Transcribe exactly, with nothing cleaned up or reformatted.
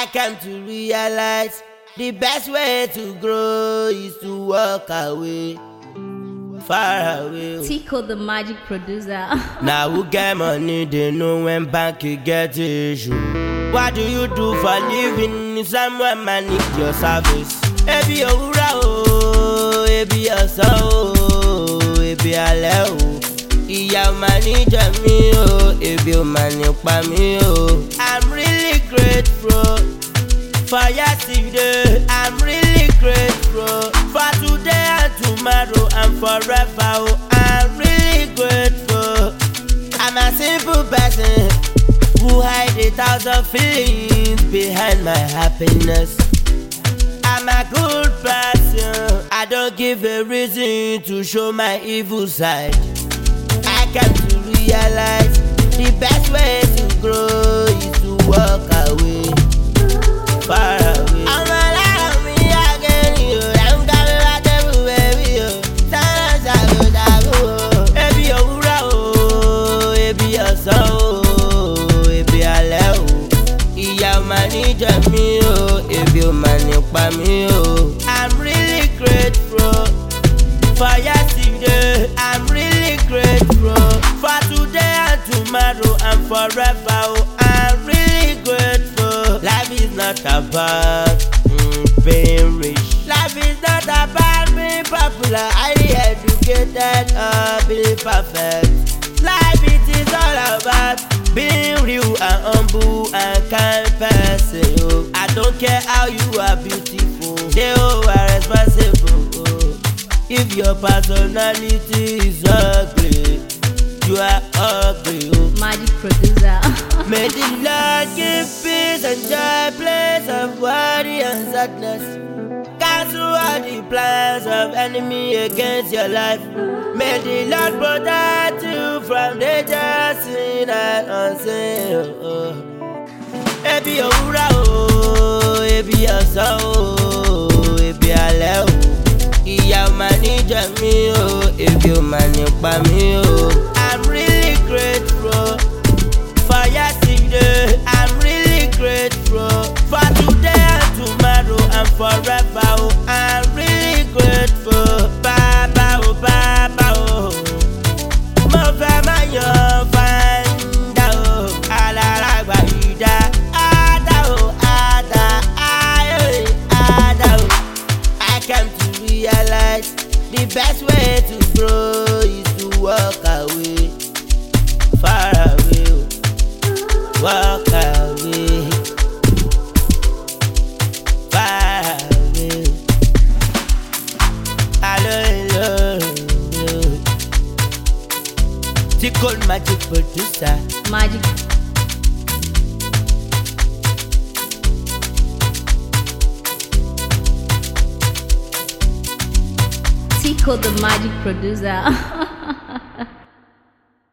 I came to realize the best way to grow is to walk away, far away. Tico the magic producer. Now who get money, they know when bank you get issue. What do you do for living? Someone man need your service. Ebi owura o, ebi ọ̀sán o, ebi alẹ́ o. Ìyà ò máa ní jẹ mí o, ebi ò máa ní pa mí o. I'm really grateful for yesterday. I'm really grateful for today and tomorrow and forever. Oh, I'm really grateful. I'm a simple person who hide a thousand feelings behind my happiness. I'm a good person. I don't give a reason to show my evil side. I came to realize the best way to grow is to walk away, far away. I'm alive, me again, you. I'm coming back everywhere, you. Sana sago sago. Ebi owura o, ebi ọ̀sán o, ebi alẹ́ o. Ìyà ò máa ní jẹ mí o, ebi ò máa ní pa mí o. I'm really grateful for yesterday. I'm really grateful for today and tomorrow and forever. Oh, I'm really grateful. Life is not about mm, being rich. Life is not about being popular, highly educated, or being perfect. Life it is all about being real and humble and kind person. Oh, I don't care how you are beautiful, they all are responsible. Oh, if your personality is ugly, you are ugly. Oh, Magic producer. may the Lord give peace and joy, place of worry and sadness. Cancel all the plans of enemy against your life. May the Lord protect you from danger seen and unseen. Oh, oh. Ebi owura o, ebi ọ̀sán o, ebi alẹ́ o. Ìyà ò máa ní jẹ mí o, ebi ò máa ní pa mí o. I'm really grateful for yesterday. I'm really grateful for today and tomorrow and forever. Oh, I'm really grateful. Baba o, Baba o, mo fẹ́ máa yan fanda o. Aláràgbà ìdá, ada o, ada, ayé ada o. I came to realize the best way to grow is to walk away, far away, walk away, far away. Hello, hello, hello. Tico magic producer. Magic. Tico the magic producer.